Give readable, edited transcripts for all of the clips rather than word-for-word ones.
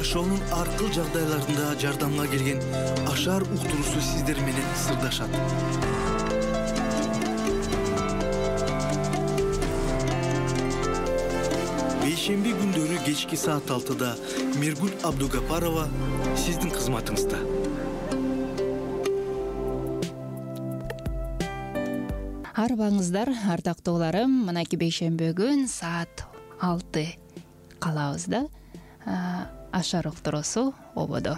жашоонун ар кыл жагдайларында жардамга келген Ашар уктуруусу сиздер менен сырдашат. Бейшемби күндөрү кечки саат 6-да Миргүл Абдугапарова сиздин кызматыңызда. Арбаңыздар, ардактууларым, мынакей бейшемби күн саат 6 калабызда Ашар уктуруусу ободо.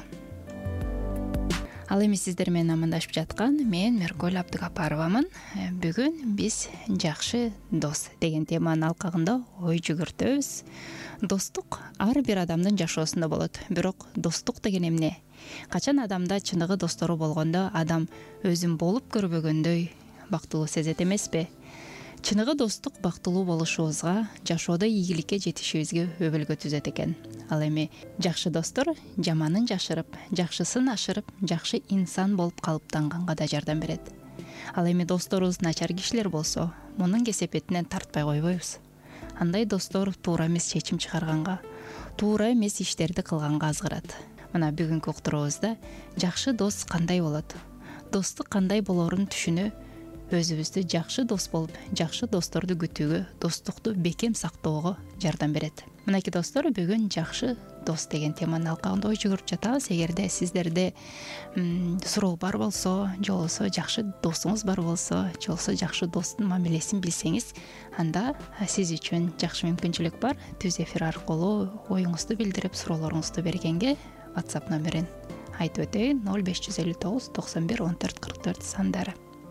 Ал эми сиздер менен амандашып жаткан мен Миргүл Абдугапаровамын. Бүгүн биз жакшы дос деген теманын алкагында ой жүгүртөбүз. Достук ар бир адамдын жашоосунда болот. Бирок достук деген эмне? Качан адамда чыныгы достору болгондо адам өзүн болуп көрбөгөндөй бактылуу сезет эмеспи? Чыныгы достук бактылуу болушубузга, жашоодо ийгиликке жетишибизге өбөлгө түзөт экен. Ал эми жакшы достор жаманын жашырып, жакшысын ашырып, жакшы инсан болуп калыптанганга да жардам берет. Ал эми досторубуз начар кишилер болсо, мунун кесепетинен тартпай койбойбуз. Андай достор туура эмес чечим чыгарганга, туура эмес иштерди кылганга азгырат. Мына бүгүнкү уктуруубузда жакшы дос кандай болот? Достук кандай болорун түшүнүү өзүбүздү жакшы дос болуп, жакшы досторду күтүүгө, достукту бекем сактоого жардам берет. Мынакей достор, бүгүн жакшы дос деген теманын алкагында ой жүгүрүп жатабыз. Эгерде сиздерде суроо бар болсо, же болбосо жакшы досуңуз бар болсо, же болбосо жакшы достун мамилесин билсеңиз, анда сиз үчүн жакшы мүмкүнчүлүк бар. Түз эфир аркылуу оюңузду билдирип, суроолоруңузду бергенге WhatsApp номерин айтып өтөйүн: 0559 91 14 44 сандары.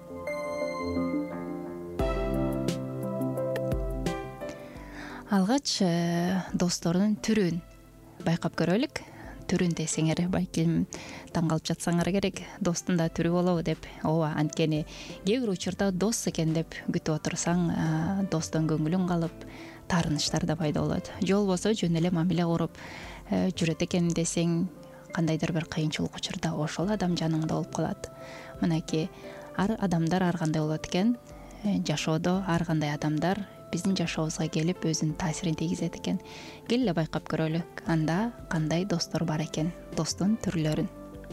Алгач достордун түрүн байкап көрөлүк. Түрүн десеңер балким таң калып жатсаңар керек. Достун да түрү болобу деп. Ооба, анткени кээ бир учурда дос экен деп күтүп отурсаң, достон көңүлүң калып, таарынычтар да пайда болот. Же болбосо жөн эле мамиле куруп жүрөт экен десең, кандайдыр бир кыйынчылык учурда ошол адам жаныңда болуп калат. Мынакей ар адамдар ар кандай болот экен. Жашоодо ар кандай адамдар биздин жашообузга келип өзүнүн таасирин тийгизет экен. Келе байкап көрөлүк, анда кандай достор бар экен, достун түрлөрүн.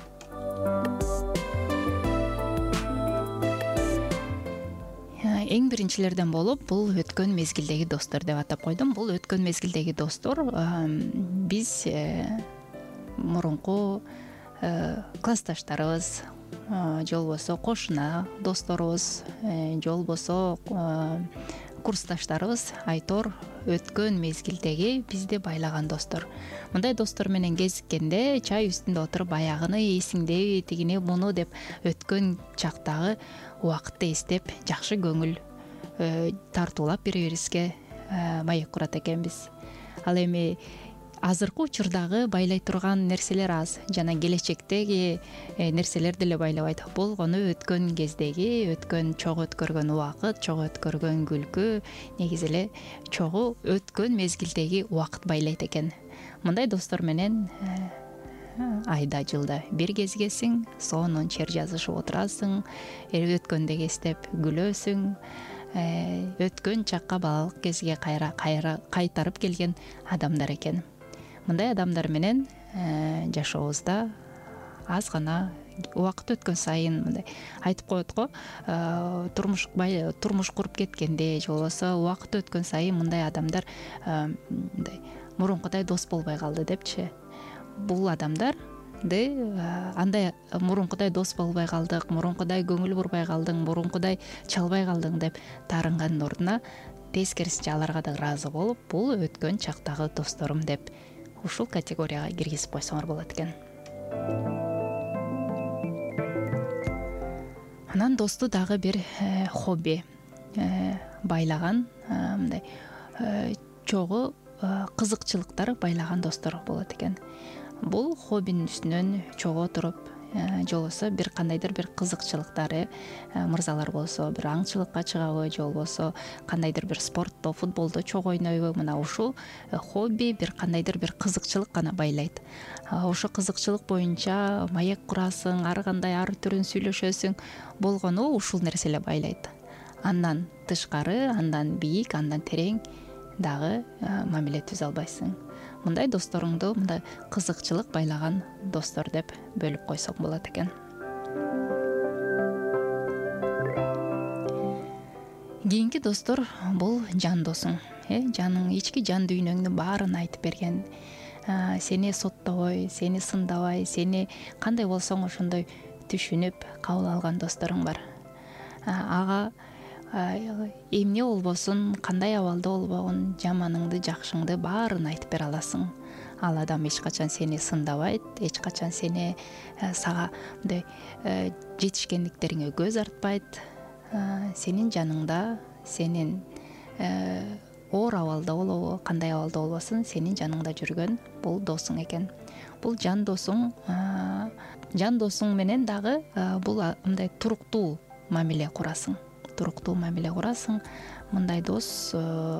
Эң биринчилерден болуп, бул өткөн мезгилдеги достор деп атап койдум. Бул өткөн мезгилдеги достор биз мурунку классташтарыбыз, же болбосо кошуна досторубуз, же болбосо курсташтарыбыз, айтор өткөн мезгилдеги бизди байлаган достор. Мындай достор менен кезиккенде чай үстүндө отуруп баягыны эсиңдеби, тигини муну деп өткөн чактагы убакытты эстеп, жакшы көңүл тартуулап бири-бирибизге маек курат экенбиз. Ал эми азыркы учурдагы байлай турган нерселер аз, жана келечектеги нерселер деле байлабайт. Болгону өткөн кездеги, өткөн чогуу өткөргөн убакыт, чогуу өткөргөн күлкү, негизи эле чогуу өткөн мезгилдеги убакыт байлайт экен. Мындай достор менен айда жылда бир кезгесиң, сонун чер жазышып отурасың, өткөндөгү эстеп күлөсүң. Өткөн чакка, балалык кезге кайтарып келген адамдар экен. Мындай адамдар менен жашообузда аз гана убакыт өткөн сайын мындай айтып коет го, турмуш куруп кеткенде, же болбосо убакыт өткөн сайын мындай адамдар мындай мурункудай дос болбой калды депчи. Бул адамдарды андай мурункудай дос болбой калдык, мурункудай көңүл бурбай калдың, мурункудай чалбай калдың деп таарынгандын ордуна тескерисинче аларга да ыраазы болуп, бул өткөн чактагы досторум деп ушул категорияга киргизип койсоңор болот экен. Анан досту дагы бир хобби байлаган, мындай чогуу кызыкчылыктар байлаган достор болот экен. Бул хоббинин үстүнөн чогуу отуруп, же болбосо бир кандайдыр бир кызыкчылыктары мырзалар болсо, бир аңчылыкка чыгабы, же болбосо кандайдыр бир спортто, футболдо чогуу ойнойбу. Мына ушул хобби бир кандайдыр бир кызыкчылык гана байлайт. Ошо кызыкчылык боюнча маек курасың, ар кандай ар түрүн сүйлөшөсүң, болгону ушул нерсе эле байлайт. Андан тышкары, андан бийик, андан терең дагы мамиле түзө албайсың. мындай досторуңду мындай кызыкчылык байлаган достор деп бөлүп койсок болот экен. Кийинки достор бул жан досуң. Жаның, ички жан дүйнөңдүн баарын айтып берген, сени соттобой, сени сындабай, сени кандай болсоң ошондой түшүнүп кабыл алган досторуң бар. Ага эмне болбосун, кандай абалда болбогун, жаманыңды, жакшыңды баарын айтып бере аласың. Ал адам эч качан сени сындабайт, эч качан сени сага мындай жетишкендиктериңе көз артпайт. Сенин жаныңда, сенин оор абалда болобу, кандай абалда болбосун, сенин жаныңда жүргөн бул досуң экен. Бул жан досуң, жан досуң менен дагы бул мындай туруктуу мамиле курасың. Туруктуу мамиле курасың. Мындай дос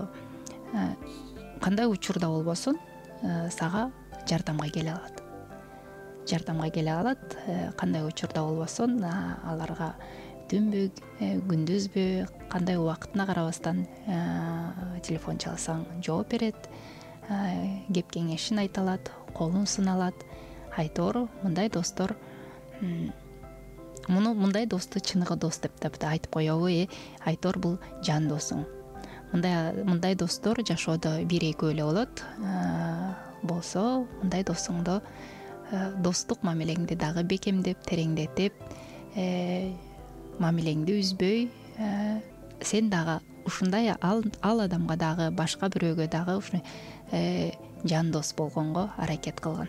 кандай учурда болбосун, сага жардамга келе алат. Жардамга келе алат, кандай учурда болбосун, аларга түнбү, күндүзбү, кандай убактына карабастан телефон чалсаң жооп берет, кеп кеңешин айта алат, колун суна алат. Айтор мындай достор, мындай досту чыныгы дос деп айтып коебу. Айтор бул жан досуң. Мындай достор жашоодо 1-2 эле болот. Болсо мындай досуңду достук мамилеңди дагы бекемдеп, тереңдетип, мамилеңди үзбөй, сен дагы ушундай ал адамга дагы, башка бирөөгө дагы ушундай жан дос болгонго аракет кылган.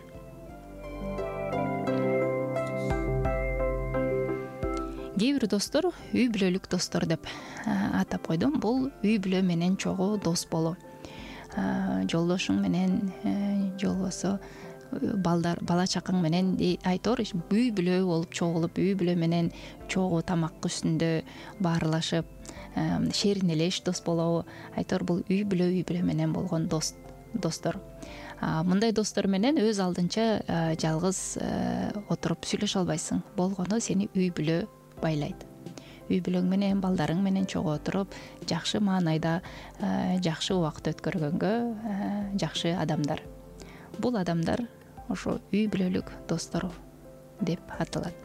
Кээ бир достор үй бүлөлүк достор деп атап койдум. Бул үй бүлө менен чогуу дос болуу. Жолдошуң менен, же болбосо бала чакаң менен айтор үй бүлө болуп чогулуп, үй бүлө менен чогуу тамак үстүндө баарлашып, шеринелеш дос болобу. Айтор бул үй бүлө менен болгон достор. Мындай достор менен өз алдынча жалгыз отуруп сүйлөшө албайсың. Болгону сени үй бүлө байлайт. Үй бүлөң менен, балдарың менен чогуу отуруп, жакшы маанайда жакшы убакыт өткөргөнгө жакшы адамдар. Бул адамдар ошо үй бүлөлүк достор деп аталат.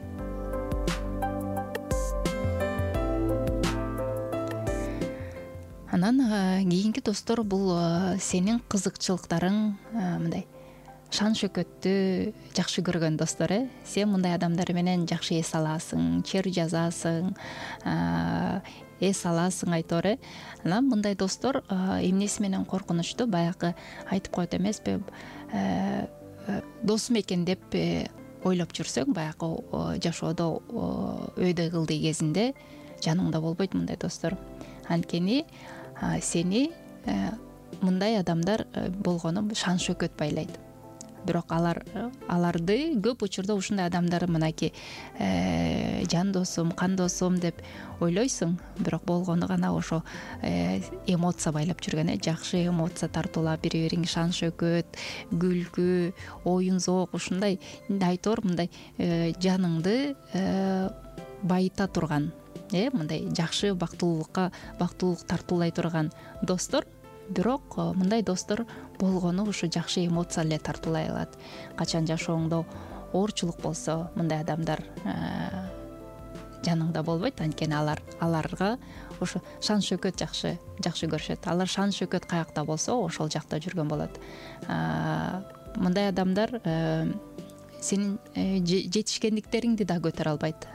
Анан кийинки достор бул сенин кызыкчылыктарың, мындай шан шөкөттү жакшы көргөн достор. Сен мындай адамдар менен жакшы эс аласың, чер жазасың, эс аласың айтор. Анан мындай достор эмнеси менен коркунучтуу, баягы айтып коет эмеспи, досум экен деп ойлоп жүрсөң, баягы жашоодо өйдө кылдый кезинде жаныңда болбойт мындай достор. Анткени сени мындай адамдар болгону шан шөкөт байлайт. Бирок аларды көп учурда ушундай адамдар мынаки жан досум, кан досум деп ойлойсуң, бирок болгону гана ошо эмоция байлап жүргөн, жакшы эмоция тартуулап, бири-бириң шан шөкөт, күлкү, оюн зоок, ушундай айтор мындай жаныңды байыта турган, мындай жакшы бактылуулук тартуулай турган достор. Бирок мындай достор болгону ушу жакшы эмоция эле тартуулай алат. Качан жашооңдо оорчулук болсо, мындай адамдар жаныңда болбойт. Анткени аларга ошо шан шөкөт жакшы көрүшөт. Алар шан шөкөт каякта болсо, ошол жакта жүргөн болот. Мындай адамдар сенин жетишкендиктериңди да көтөрө албайт.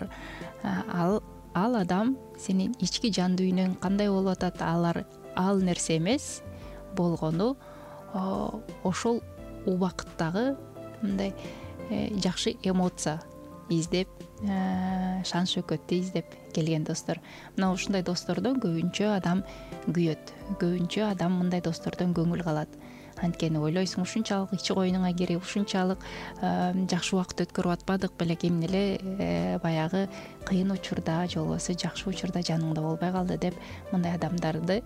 Ал адам сенин ички жан дүйнөң кандай болуп атат, ал нерсе эмес, болгону ошол убакыттагы мындай жакшы эмоция издеп, шан шөкөттү издеп келген достор. Мына ушундай достордон көбүнчө адам күйөт. Көбүнчө адам мындай достордон көңүл калат. Анткени ойлойсуң, ушунчалык ичи коюнуңа кирип, ушунчалык жакшы убакыт өткөрүп атпадык беле, эмне эле баягы кыйын учурда, же болбосо жакшы учурда жаныңда болбой калды деп мындай адамдарды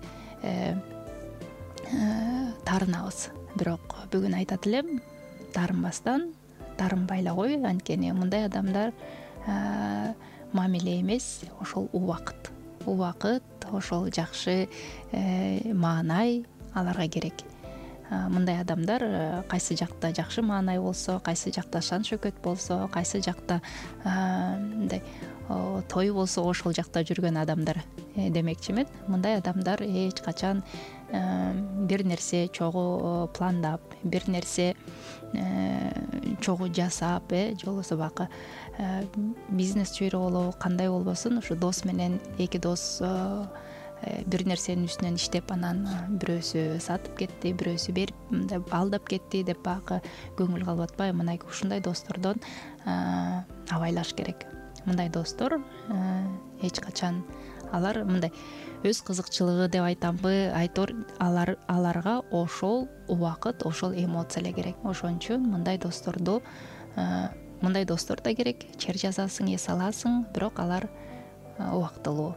таарынабыз. Бирок бүгүн айтат элем, таарынбастан таарынбайлы, анткени мындай адамдар мамиле эмес, ошол убакыт, ошол жакшы маанай аларга керек. мындай адамдар кайсы жакта жакшы маанай болсо, кайсы жакта шан шөкөт болсо, кайсы жакта мындай той болсо ошол жакта жүргөн адамдар демекчимин. Мындай адамдар эч качан бир нерсе чогуу пландап, бир нерсе чогуу жасап, же болбосо бакы бизнес чөйрөгөлө кандай болбосун, ушу дос менен эки дос бир нерсенин үстүнөн иштеп, анан бирөөсү сатып кетти, бирөөсү берип алдап кетти деп бакы көңүл калбатпай, мынакей ушундай достордон абайлаш керек. Мындай достор эч качан алар мындай өз кызыкчылыгы деп айтамбы, айтор аларга ошол убакыт, ошол эмоция эле керек. Ошон үчүн мындай достор да керек. Чер жазасың, эс аласың, бирок алар убактылуу.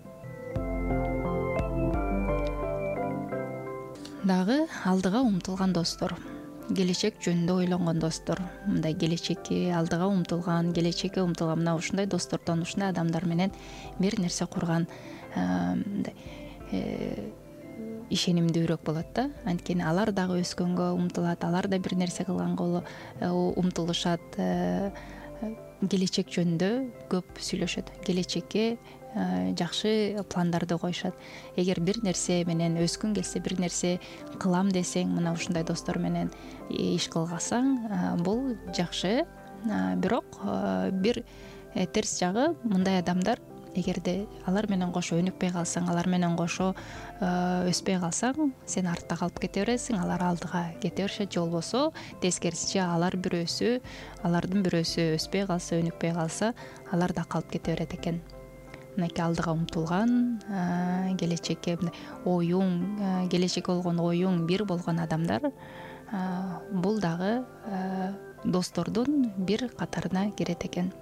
Дагы алдыга умтулган достор, келечек жөнүндө ойлонгон достор, мындай келечекке алдыга умтулган, келечекке умтулган мына ушундай достордон, ушундай адамдар менен бир нерсе курган мындай ишенимдүүрөөк болот да. Анткени алар дагы өскөнгө умтулат, алар да бир нерсе кылганга умтулушат, келечек жөнүндө көп сүйлөшөт, келечекке жакшы пландарды коюшат. Эгер бир нерсе менен өскүң келсе, бир нерсе кылам десең, мына ушундай достор менен иш кылгасаң, бул жакшы. Бирок бир терс жагы, мындай адамдар эгерде алар менен кошо өнүкпөй калсаң, алар менен кошо өспөй калсаң, сен артта калып кете бересиң, алар алдыга кете беришет. Же болбосо тескерисинче алардын бирөөсү өспөй калса, өнүкпөй калса, алар да калып кете берет экен. Мынакей алдыга умтулган, келечекке оюң, келечекке болгон оюң бир болгон адамдар, бул дагы достордун бир катарына кирет экен.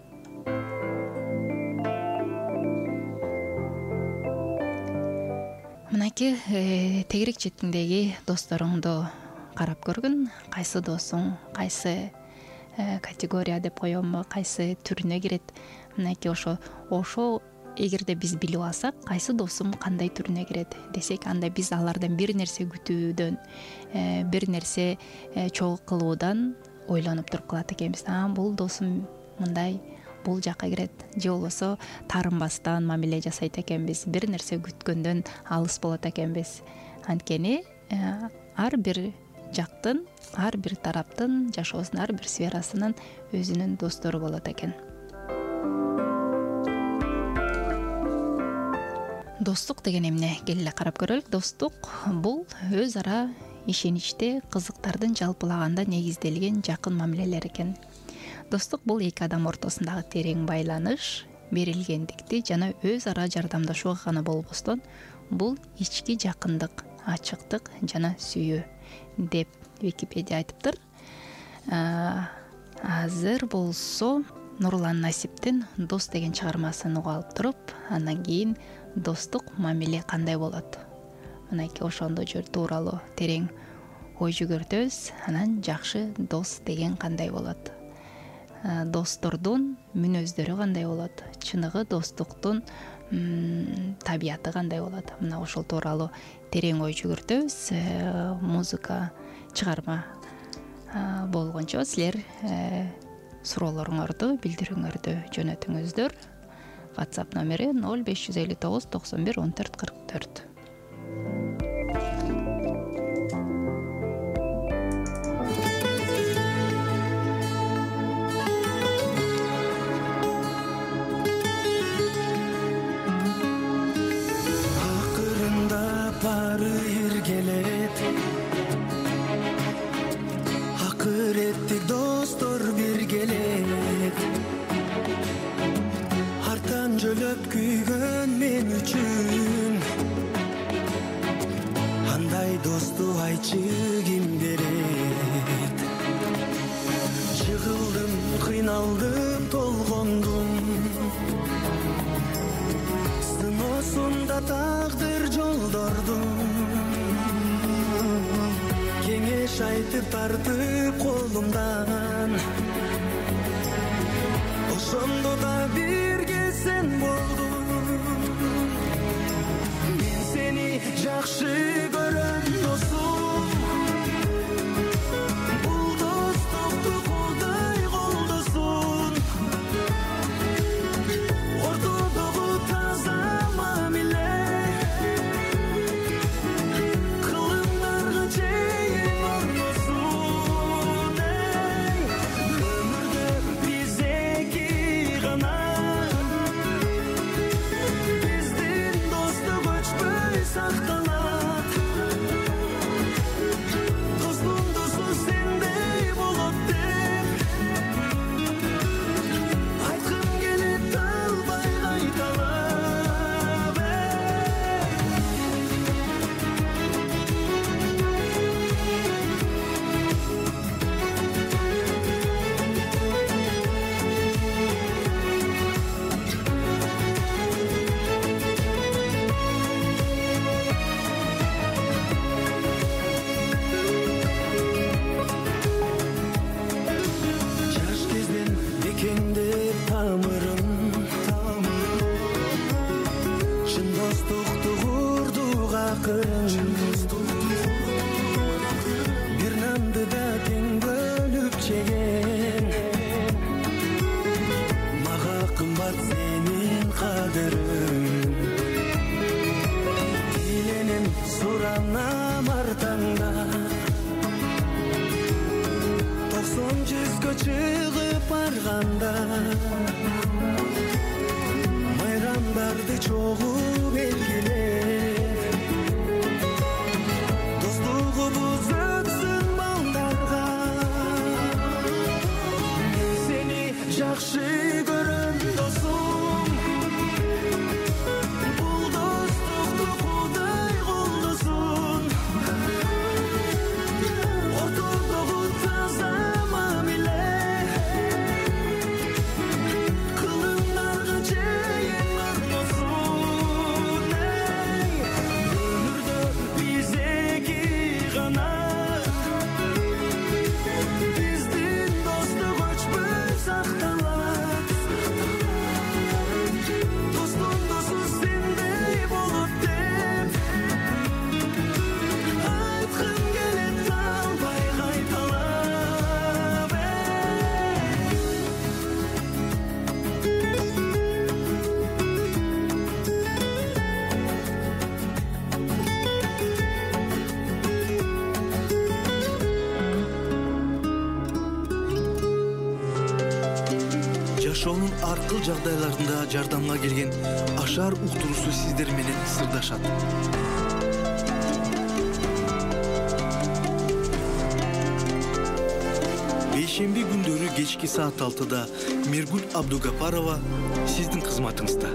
Мынакей тегерек четиңдеги досторуңду карап көргүн. Кайсы досуң, кайсы категория деп коембу, кайсы түрүнө кирет. Мынакей ошо эгерде биз билип алсак, кайсы досум кандай түрүнө кирет десек, анда биз алардан бир нерсе күтүүдөн, бир нерсе чогуу кылуудан ойлонуп туруп калат экенбиз. Бул досум мындай, бул жакка кирет. Же болбосо таарынбастан мамиле жасайт экенбиз, бир нерсе күткөндөн алыс болот экенбиз. Анткени ар бир жактын, ар бир тараптын жашоосунун ар бир сферасынын өзүнүн достору болот экен. Достук деген эмне? Келе карап көрөлүк. Достук бул өз ара ишеничте, кызыктардын жалпылаганда негизделген жакын мамилелер экен. Достук бул эки адам ортосундагы терең байланыш, берилгендикти жана өз ара жардамдашууга гана болбостон, бул ички жакындык, ачыктык жана сүйүү деп Википедия айтыптыр. Азыр болсо Нурлан Насиптин Дос деген чыгармасын угуп алып туруп, андан кийин достук мамиле кандай болот? Мынакей ошондо тууралуу терең ой жүгүртөбүз. Анан жакшы дос деген кандай болот? Достордун мүнөздөрү кандай болот? Чыныгы достуктун табияты кандай болот? Мына ошол тууралуу терең ой жүгүртөбүз. Музыка чыгарма болгончо силер суроолоруңарды, билдирүүңөрдү жөнөтүңүздөр. WhatsApp номери 0559 91 14 44. Акырында бары иргелет, акыреттик достор биргелет. Артан жөлөп күйгөн мен үчүн, андай досту айчы ким берет? Жыгылдым, кыйналдым, толгондум, сыноосунда тагдыр жолдордум. Кеңеш айтып тартып колумдан, ошондо да бирге сен болдуң. Мен сени жакшы көрөм досум, Son жүзгө чыгып барганда майрамдарды чогуу белгилеп достугубуз өтсүн балдарга сени жакшы көрөм досум бул достукту Кудай колдосун ортодогу таза мамиле кылымдарга чейин ырмосун өмүрдө биз эки гана биздин достук өчпөй сакталат достум досу сендей болот деп айткым келет албай кайталап жашоонун ар кыл жагдайларында жардамга келген Ашар уктуруусу сиздер менен сырдашат. Бейшемби күндөрү кечки саат 6-да Мергүл Абдугапарова сиздин кызматыңызда.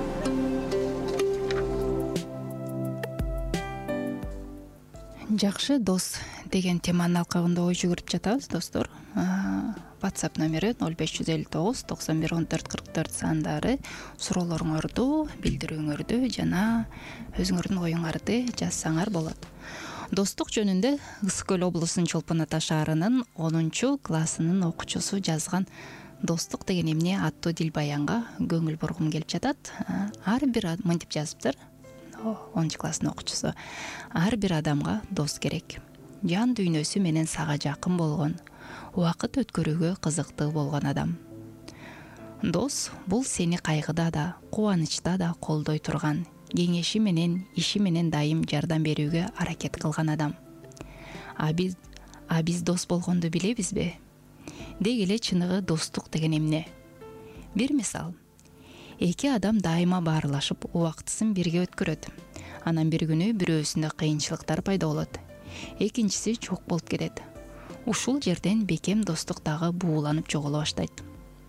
Жакшы дос деген теманын алкагында ой жүгүрүп жатабыз, достор. WhatsApp номери 0559 91 14 44 сандары суроолоруңорду, билдирүүңөрдү жана өзүңөрдүн оюңарды жазсаңар болот. Достук жөнүндө Ысык Көл облусунун Чолпон Ата шаарынын 10-классынын окуучусу жазган достук деген эмне аттуу дил баянга көңүл бургум келип жатат. Ар бир мынтип жазыптыр. 10-класстын окуучусу. Ар бир адамга дос керек. Жан дүйнөсү менен сага жакын болгон, убакыт өткөрүүгө кызыктуу болгон адам. Дос бул сени кайгыда да, кубанычта да колдой турган, кеңеши менен, иши менен дайым жардам берүүгө аракет кылган адам. А биз дос болгонду билебизби? Деги эле чыныгы достук деген эмне? Бир мисал. Эки адам дайыма баарлашып, убактысын бирге өткөрөт. Анан бир күнү бирөөсүндө кыйынчылыктар пайда болот. Экинчиси жок болуп кетет. Ушул жерден бекем достук дагы бууланып жоголо баштайт.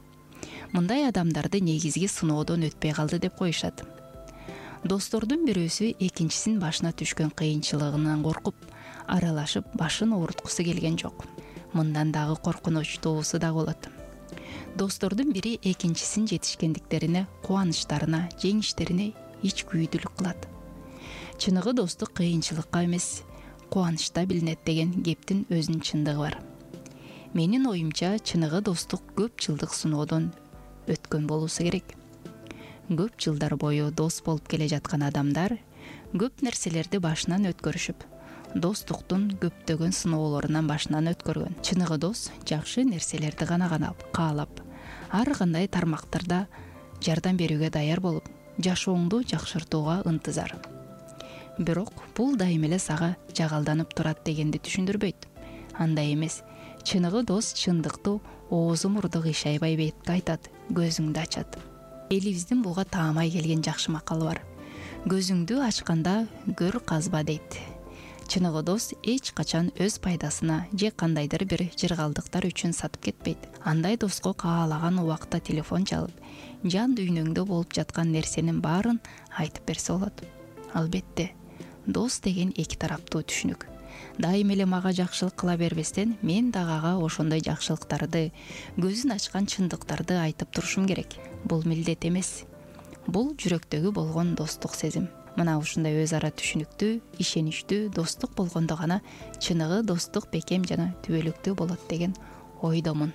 Мындай адамдарды негизги сыноодон өтпөй калды деп коюшат. Достордун бирөөсү экинчисинин башына түшкөн кыйынчылыгынан коркуп, аралашып, башын ооруткусу келген жок. Мындан дагы коркунучтуусу да болот. Достордун бири экинчисинин жетишкендиктерине, кубанычтарына, жеңиштерине ичкүйдүлүк кылат. Чыныгы достук кыйынчылыкка эмес, кубанычта билинет деген кептин өзүнүн чындыгы бар. Менин оюмча, чыныгы достук көп жылдык сыноодон өткөн болуусу керек. Көп жылдар бою дос болуп келе жаткан адамдар көп нерселерди башынан өткөрүшүп, достуктун көптөгөн сыноолорунан башынан өткөргөн. Чыныгы дос жакшы нерселерди гана каалап, ар кандай тармактарда жардам берүүгө даяр болуп, жашооңду жакшыртууга ынтызар. Бирок бул дайым эле сага жагалданып турат дегенди түшүндүрбөйт. Андай эмес. Чыныгы дос чындыктуу оозу мурдук иш айбай бетке айтат, көзүңдү ачат. Элибиздин буга таамай келген жакшы макалы бар. Көзүңдү ачканда көр казба дейт. Чыныгы дос эч качан өз пайдасына же кандайдыр бир жыргалдыктар үчүн сатып кетпейт. Андай доско каалаган убакта телефон чалып, жан дүйнөңдө болуп жаткан нерсенин баарын айтып берсе болот. Албетте, дос деген эки тараптуу түшүнүк. Дайым эле мага жакшылык кыла бербестен, мен дагы ага ошондой жакшылыктарды, көзүн ачкан чындыктарды айтып турушум керек. Бул милдет эмес. Бул жүрөктөгү болгон достук сезим. Мына ушундай өз ара түшүнүктүү, ишеничтүү достук болгондо гана чыныгы достук бекем жана түбөлүктүү болот деген ойдомун,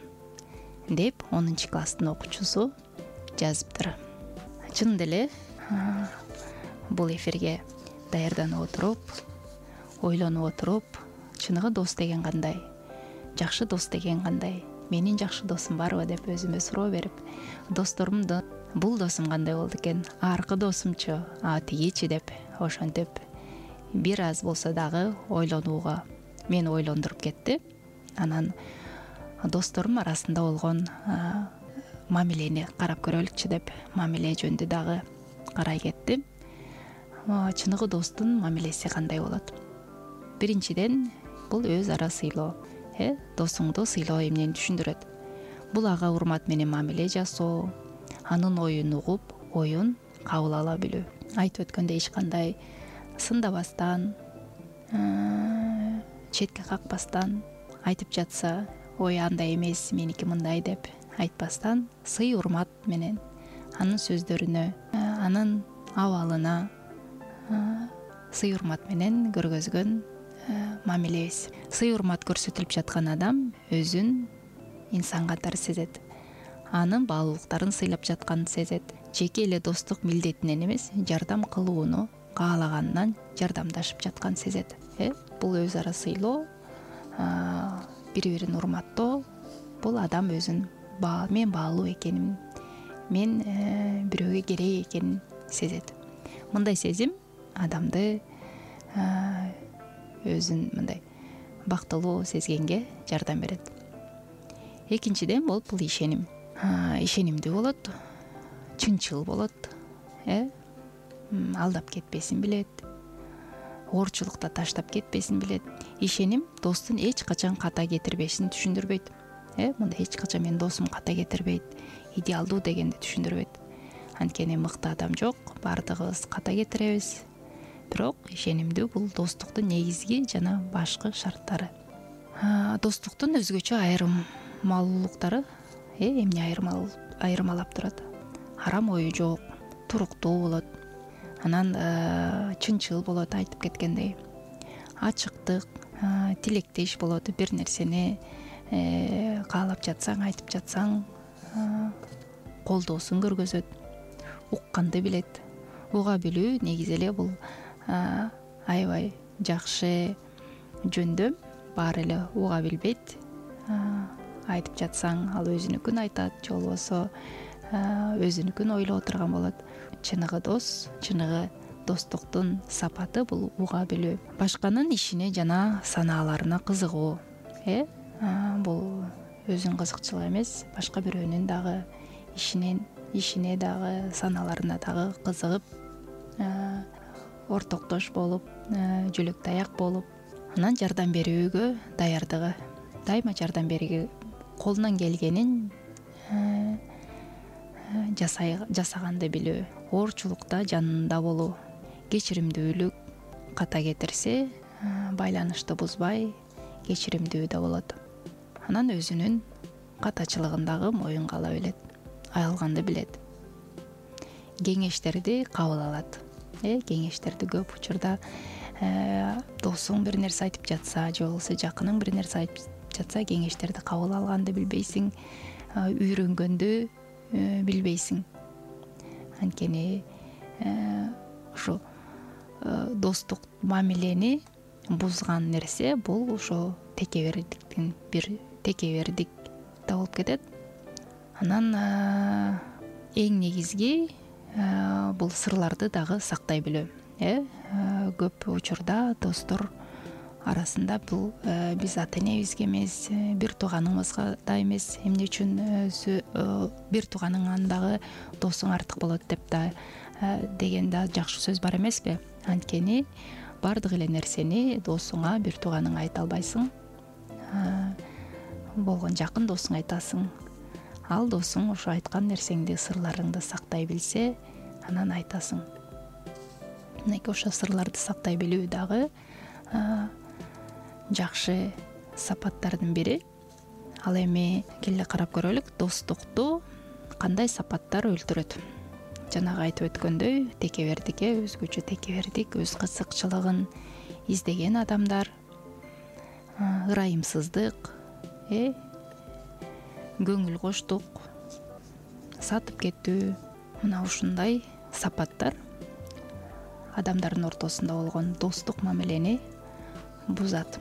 деп 10-класстын окуучусу жазыптыр. Чын деле бул эфирге даярданып отуруп, ойлонуп отуруп, чыныгы дос деген кандай, жакшы дос деген кандай, менин жакшы досум барбы деп өзүмө суроо берип, досторумду бул досум кандай болду экен, аркы досумчу, тигичи деп ошентип бир аз болсо дагы ойлонууга мени ойлондуруп кетти. Анан досторум арасында болгон мамилени карап көрөлүкчү деп мамиле жөнүндө дагы карай кеттим. Чыныгы достун мамилеси кандай болот? Биринчиден, бул өз ара сыйлоо. Досуңду сыйлоо эмнени түшүндүрөт? Бул ага урмат менен мамиле жасоо, анын оюн угуп, оюн кабыл ала билүү. Айтып өткөндөй эч кандай сындабастан, четке какпастан, айтып жатса, ой андай эмес, меники мындай деп айтпастан, сый урмат менен анын сөздөрүнө, анын абалына сый урмат менен көргөзгөн мамилебиз. Сый урмат көрсөтүлүп жаткан адам өзүн инсан катары сезет. Анын баалуулуктарын сыйлап жатканын сезет. Жеке эле достук милдетинен эмес, жардам кылууну каалаганынан жардамдашып жатканын сезет. Бул өз ара сыйлоо, бири-бирин урматтоо. Бул адам өзүн мен баалуу экеним, мен бирөөгө керек экенин сезет. Мындай сезим адамды өзүн мындай бактылуу сезгенге жардам берет. Экинчиден, бул ишеним. Ишенимдүү болот, чынчыл болот, алдап кетпесин билет, оорчулукта таштап кетпесин билет. Ишеним достун эч качан ката кетирбешин түшүндүрбөйт. Мындай эч качан менин досум ката кетирбейт, идеалдуу дегенди түшүндүрбөйт. Анткени мыкты адам жок, баардыгыбыз ката кетиребиз. Бирок ишенимдүү бул достуктун негизги жана башкы шарттары. Достуктун өзгөчө айырмалуулуктары эмне айырмалап турат? Арам ою жок, туруктуу болот, анан чынчыл болот, айтып кеткендей, ачыктык, тилектеш болот. Бир нерсени каалап жатсаң, айтып жатсаң, колдоосун көргөзөт, укканды билет. Уга билүү негизи эле бул аябай жакшы жөндөм. Баары эле уга билбейт. Айтып жатсаң, ал өзүнүкүн айтат, же болбосо өзүнүкүн ойлоп отурган болот. Чыныгы дос, чыныгы достуктун сапаты бул уга билүү. Башканын ишине жана санааларына кызыгуу. Бул өзүнүн кызыкчылыгы эмес, башка бирөөнүн дагы ишине дагы, санааларына дагы кызыгып, ортоктош болуп, жөлөк таяк болуп, анан жардам берүүгө даярдыгы. Дайыма жардам берүүгө колунан келгенин жасаганды билүү, оорчулукта жанында болуу, кечиримдүүлүк. Ката кетирсе, байланышты бузбай, кечиримдүү да болот. Анан өзүнүн катачылыгын дагы моюнга ала билет, алганды билет. Кеңештерди кабыл алат. Кеңештерди көп учурда досуң бир нерсе айтып жатса, же болбосо жакының бир нерсе айтып жатса, кеңештерди кабыл алганды билбейсиң, үйрөнгөндү билбейсиң. Анткени ушу достук мамилени бузган нерсе бул ошо текебердиктин бир текебердик да болуп кетет. Анан эң негизги бул сырларды дагы сактай билүү. Көп учурда достор арасында бул биз ата энебизге эмес, бир тууганыңызга да эмес, эмне үчүн бир тууганыңан дагы досуң артык болот деп да деген да жакшы сөз бар эмеспи? Анткени баардык эле нерсени досуңа, бир тууганыңа айта албайсың. Болгон жакын досуңа айтасың. Ал досуң ошо айткан нерсеңди, сырларыңды сактай билсе, анан айтасың. Мынакей ошо сырларды сактай билүү дагы жакшы сапаттардын бири. Ал эми келе карап көрөлүк, достукту кандай сапаттар өлтүрөт? Жанагы айтып өткөндөй, текебердикке өзгөчө текебердик, өз кызыкчылыгын издеген адамдар, ырайымсыздык, көңүл коштук, сатып кетүү, мына ушундай сапаттар адамдардын ортосунда болгон достук мамилени бузат.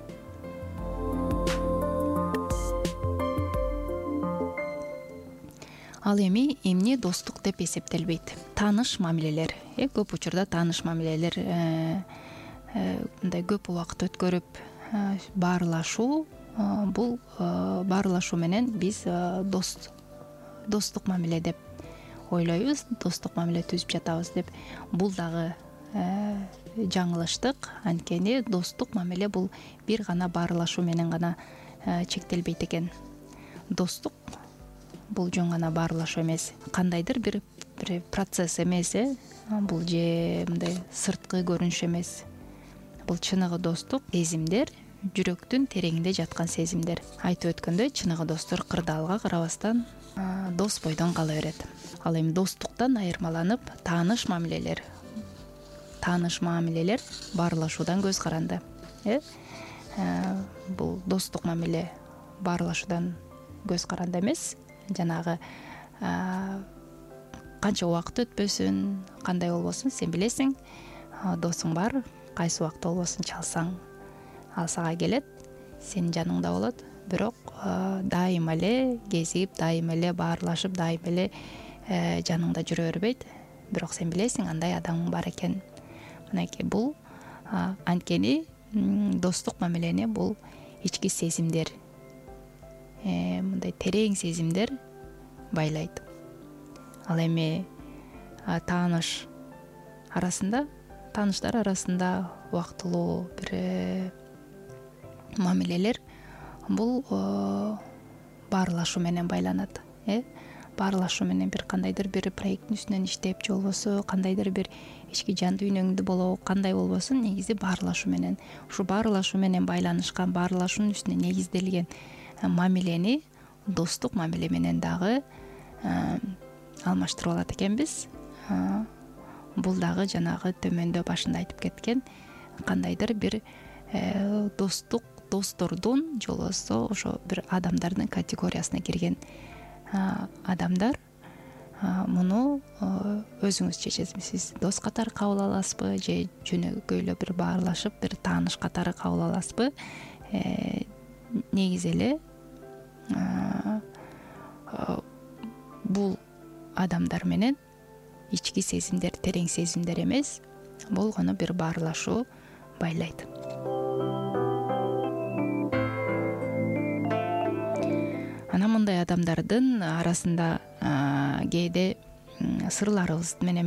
Ал эми эмне достук деп эсептелбейт? Тааныш мамилелер. Көп учурда тааныш мамилелер мындай көп убакыт өткөрүп, баарлашуу бул баарлашуу менен биз достук мамиле деп ойлойбуз, достук мамиле түзүп жатабыз деп. Бул дагы жаңылыштык. Анткени достук мамиле бул бир гана баарлашуу менен гана чектелбейт экен. Достук бул жөн гана баарлашуу эмес, кандайдыр бир процесс эмес, бул же мындай сырткы көрүнүш эмес. Бул чыныгы достук сезимдер, жүрөктүн тереңинде жаткан сезимдер. Айтып өткөндөй, чыныгы достор кырдаалга карабастан дос бойдон кала берет. Ал эми достуктан айырмаланып, тааныш мамилелер баарлашуудан көз каранды. Бул достук мамиле баарлашуудан көз каранды эмес. Жанагы канча убакыт өтпөсүн, кандай болбосун, сен билесиң, досуң бар, кайсы убакта болбосун чалсаң ал сага келет, сенин жаныңда болот. Бирок дайыма эле кезип, дайыма эле баарлашып, дайыма эле жаныңда жүрө бербейт. Бирок сен билесиң, андай адамың бар экен. Мынакей бул анткени достук мамилени бул ички сезимдер, мындай терең сезимдер байлайт. Ал эми тааныштар арасында убактылуу бир мамилелер бул баарлашуу менен байланат. Баарлашуу менен бир кандайдыр бир проекттин үстүнөн иштеп, же болбосо кандайдыр бир ички жан дүйнөңдү болобу, кандай болбосун, негизи баарлашуу менен. Ушу баарлашуу менен байланышкан, баарлашуунун үстүнө негизделген мамилени достук мамиле менен дагы алмаштырып алат экенбиз. Бул дагы жанагы төмөндө башында айтып кеткен кандайдыр бир достордун же болбосо ошо бир адамдардын категориясына кирген адамдар. Муну өзүңүз чечесиз. Сиз дос катары кабыл аласызбы, же жөнөкөйлө бир баарлашып, бир тааныш катары кабыл аласызбы? Негизи эле бул адамдар менен ички сезимдер, терең сезимдер эмес, болгону бир баарлашуу байлайт. Анан мындай адамдардын арасында кээде сырларыбыз менен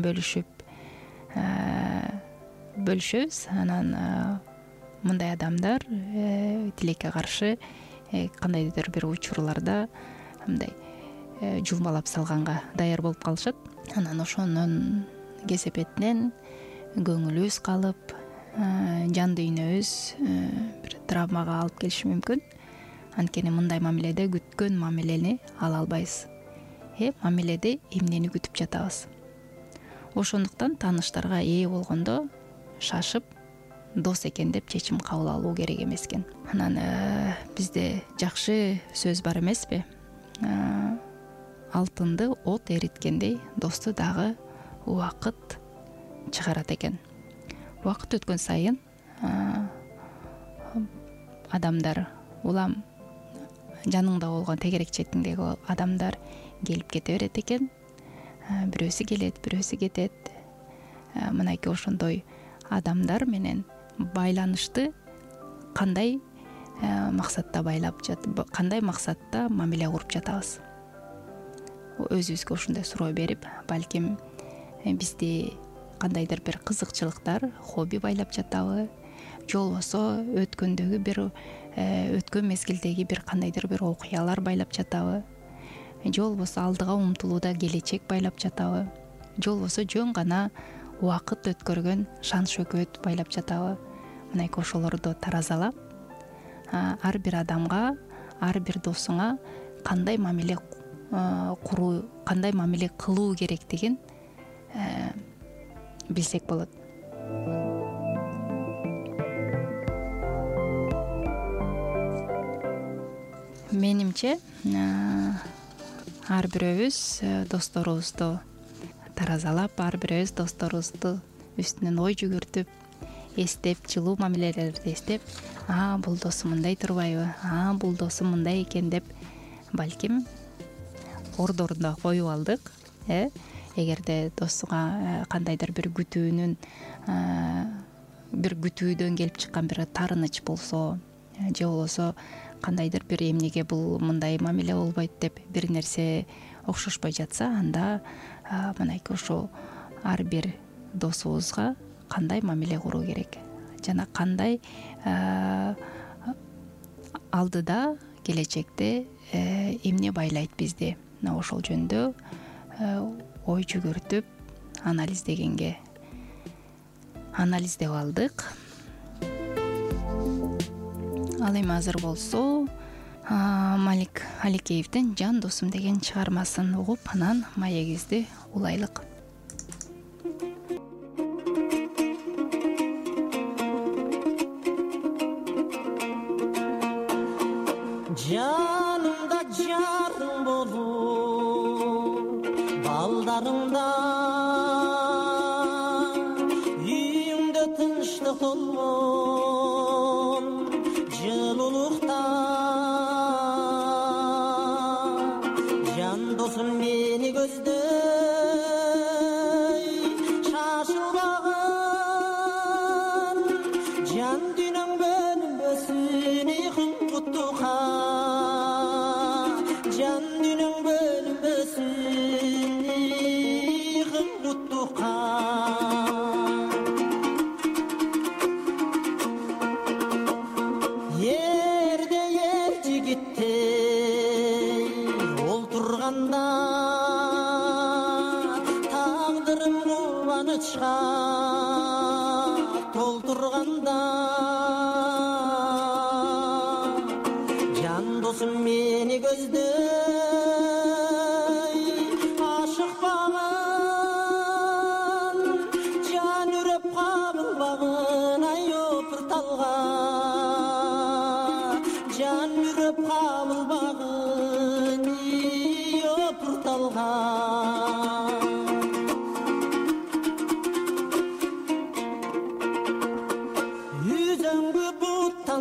бөлүшөбүз. Анан мындай адамдар тилекке каршы кандайдыр бир учурларда мындай жумалап салганга даяр болуп калышат. Анан ошонун кесепетинен көңүлүбүз калып, жан дүйнөбүз бир травмага алып келиши мүмкүн. Анткени мындай мамиледе күткөн мамилени ала албайбыз. Мамиледе эмнени күтүп жатабыз? Ошондуктан тааныштарга ээ болгондо шашып дос экен деп чечим кабыл алуу керек эмес экен. Анан бизде жакшы сөз бар эмеспи? Алтынды от эриткендей досту дагы убакыт чыгарат экен. Убакыт өткөн сайын адамдар, улам жаныңда болгон тегерек четиңдеги адамдар келип кете берет экен. Бирөөсү келет, бирөөсү кетет. Мынакей ошондой адамдар менен байланышты кандай максатта кандай максатта мамиле куруп жатабыз? Өзүбүзгө ушундай суроо берип, балким бизди кандайдыр бир кызыкчылыктар, хобби байлап жатабы? Же болбосо өткөн мезгилдеги бир кандайдыр бир окуялар байлап жатабы? Же болбосо алдыга умтулууда келечек байлап жатабы? Же болбосо жөн гана убакыт өткөргөн шан шөкөт байлап жатабы? Мынакей ошолорду таразалап, ар бир адамга, ар бир досуңа кандай мамиле кылуу керектигин билсек болот. Менимче ар бирөөбүз досторубузду таразалап, ар бирөөбүз досторубузду үстүнөн ой жүгүртүп, эстеп, жылуу мамилелерди эстеп, бул досум мындай турбайбы, бул досум мындай экен деп балким ордоруна коюп алдык. Эгерде досуңа кандайдыр бир күтүүдөн келип чыккан бир таарыныч болсо, же болбосо кандайдыр бир эмнеге бул мындай мамиле болбойт деп бир нерсе окшошпой жатса, анда мынакей ошо ар бир досубузга кандай мамиле куруу керек жана кандай алдыда келечекте эмне байлайт бизди, мына ошол жөнүндө ой жүгүртүп анализдеп алдык. Ал эми азыр болсо Малик Аликеевдин «Жан досум» деген чыгармасын угуп, анан маегибизди улайлык. Жанымда жарың болуп, балдарыңда үйүңдө тынчтык болгон жылуулукта. Жан досум мени көздөй шашылбаган, жан дүйнөң бөлүнбөсүн ыйкың куттука. Жан дүйнөң бөлүнбөсүн ыйкың куттука. Ерде ер жигиттей олтурганда, тагдырым кубанычка толтурганда, жан досум мени көздөй ашыкпаган, жан үрөп кабылбагын ай опурталга. Жан үрөп кабылбагын опурталга. Үзөңгү буттан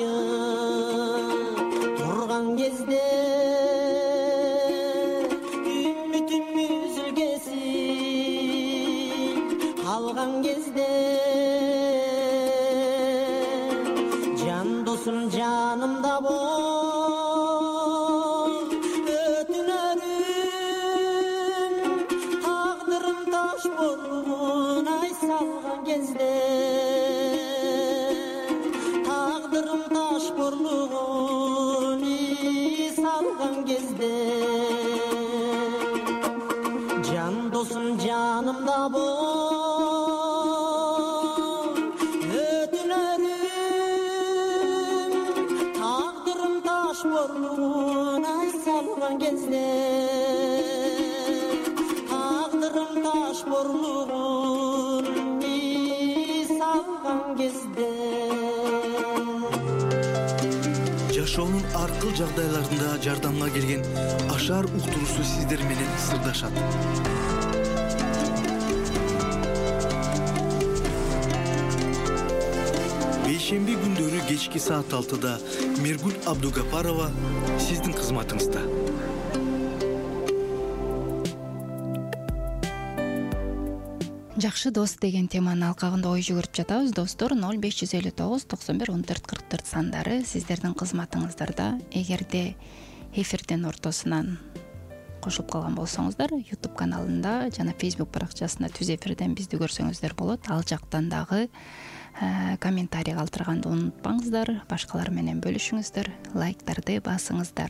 тайып турган кезде, үмүтүм үзүлгесин калган кезде, жан досум жанымда бол, өтүнөрүм тагдырым таш болгон ай салган кезде, тагдырым таш болгон салган кезде, жан досум жанымда бол, өтүнөрүм тагдырым таш болгон ай салган кезде, тагдырым таш болгон салган кезде. Жашоонун ар кыл жагдайларында жардамга келген Ашар уктуруусу сиздер менен сырдашат. Бейшемби күндөрү кечки саат 6-да Мергүл Абдугапарова сиздин кызматыңызда. Жакшы дос деген теманын алкагында ой жүгүрүп жатабыз. Достор, 0559 91 14 44 сандары сиздердин кызматыңыздарда. Эгерде эфирдин ортосунан кошулуп калган болсоңуздар, YouTube каналында жана Facebook баракчасында түз эфирден бизди көрсөңүздөр болот. Ал жактан дагы комментарий калтырганды унутпаңыздар, башкалар менен бөлүшүңүздөр, лайктарды басыңыздар.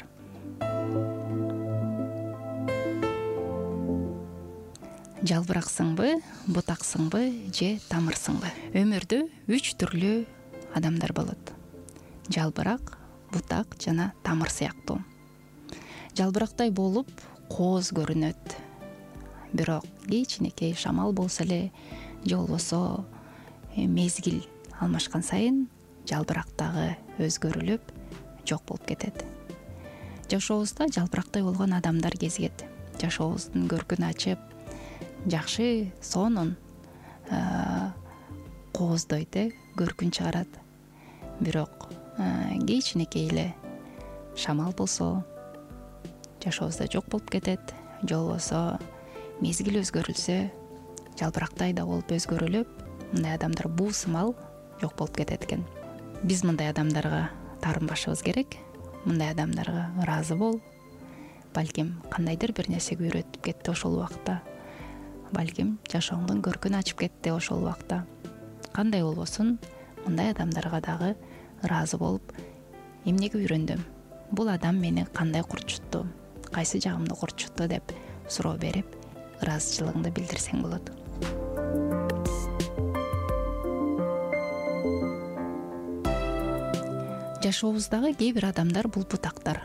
Жалбыраксыңбы, бутаксыңбы же тамырсыңбы? Өмүрдө 3 түрлүү адамдар болот. Жалбырак, бутак жана тамыр сыяктуу. Жалбырактай болуп кооз көрүнөт. Бирок кичинекей шамал болсо эле же болбосо мезгил алмашкан сайын жалбырактагы өзгөрүлүп жок болуп кетет. Жашообузда жалбырактай болгон адамдар кезигет. Жашообуздун көркүн ачып, жакшы сонун кооздойт, көркүн чыгарат. Бирок кичинекей эле шамал болсо жашообузда жок болуп кетет. Же болбосо мезгил өзгөрүлсө жалбырактай да болуп өзгөрүлүп, мындай адамдар буусумал жок болуп кетет экен. Биз мындай адамдарга таарынбашыбыз керек. мындай адамдарга ыраазы бол. Балким кандайдыр бир нерсеге үйрөтүп кетти ошол убакта. Балким жашооңдун көркүн ачып кетти ошол убакта. Кандай болбосун, мындай адамдарга дагы ыраазы болуп, эмнеге үйрөндүм? Бул адам мени кандай курчутту? Кайсы жагымды курчутту деп суроо берип, ыраазычылыгыңды билдирсең болот. Жашообуздагы кээ бир адамдар бул бутактар.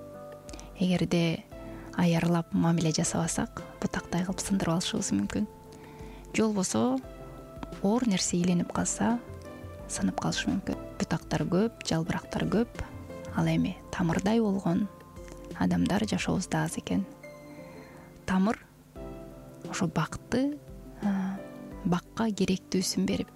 Эгерде аярлап мамиле жасабасак, бутактай кылып сындырып алышыбыз мүмкүн. Же болбосо оор нерсе иленип калса, сынып калышы мүмкүн. Бутактар көп, жалбырактар көп. Ал эми тамырдай болгон адамдар жашообузда аз экен. Тамыр ошо бакты, бакка керектүүсүн берип,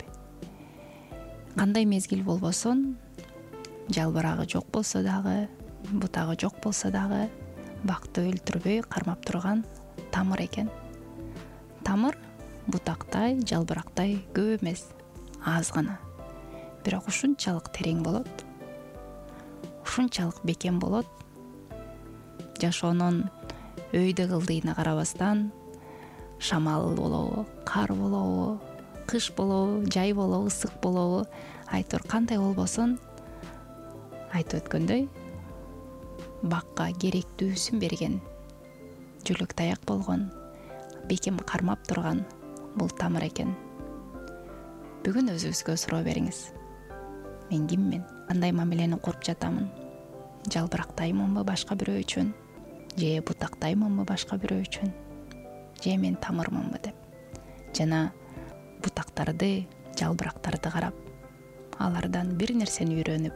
кандай мезгил болбосун, жалбырагы жок болсо дагы, бутагы жок болсо дагы, бакты өлтүрбөй кармап турган тамыр экен. Тамыр бутактай, жалбырактай көп эмес, аз гана. Бирок ушунчалык терең болот, ушунчалык бекем болот. Жашоонун өйдө кылдыйына карабастан, шамал болобу, кар болобу, кыш болобу, жай болобу, ысык болобу, айтор кандай болбосун, айтып өткөндөй, бакка керектүүсүн берген, жөлөк таяк болгон, бекем кармап турган бул тамыр экен. Бүгүн өзүңүзгө суроо бериңиз. Мен киммин? Кандай мамилени куруп жатамын? Жалбырактаймынбы башка бирөө үчүн? Же бутактаймынбы башка бирөө үчүн? Же мен тамырмынбы деп. Жана бутактарды, жалбырактарды карап, алардан бир нерсени үйрөнүп,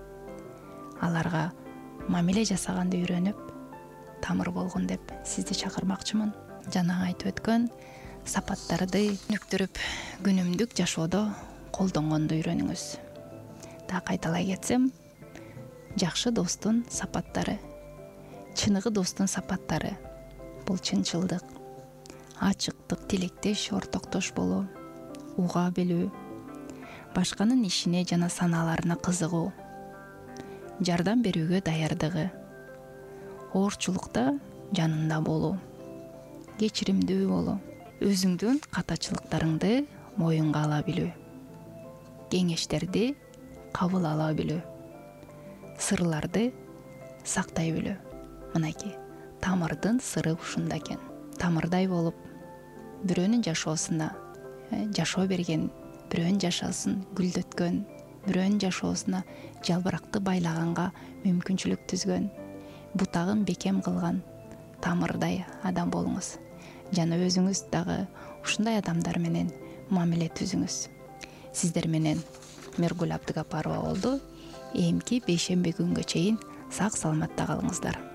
аларга мамиле жасаганды үйрөнүп, тамыр болгон деп сизди чакырмакчымын. Жанагы айтып өткөн сапаттарды өнүктүрүп, күнүмдүк жашоодо колдонгонду үйрөнүңүз. Да кайталай кетсем, жакшы достун сапаттары, чыныгы достун сапаттары бул чынчылдык, ачыктык, тилектеш, ортоктош болуу, уга билүү, башканын ишине жана санааларына кызыгуу, жардам берүүгө даярдыгы, оорчулукта жанында болуу, кечиримдүү болуу, өзүңдүн катачылыктарыңды моюнга ала билүү, кеңештерди кабыл ала билүү, сырларды сактай билүү. Мынакей тамырдын сыры ушунда экен. Тамырдай болуп, бирөөнүн жашоосуна жашоо берген, бирөөнүн жашоосун гүлдөткөн, бирөөнүн жашоосуна жалбыракты байлаганга мүмкүнчүлүк түзгөн, бутагын бекем кылган тамырдай адам болуңуз. Жана өзүңүз дагы ушундай адамдар менен мамиле түзүңүз. Сиздер менен Миргүл Абдыгапарова болду. Эмки бейшемби күнгө чейин сак саламатта калыңыздар.